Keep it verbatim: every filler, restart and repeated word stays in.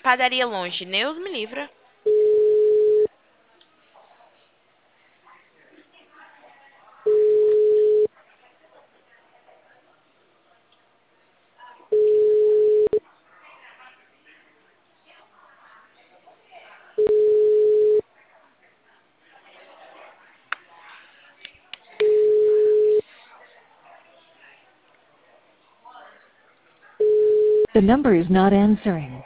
padaria longe. Deus me livra. The number is not answering.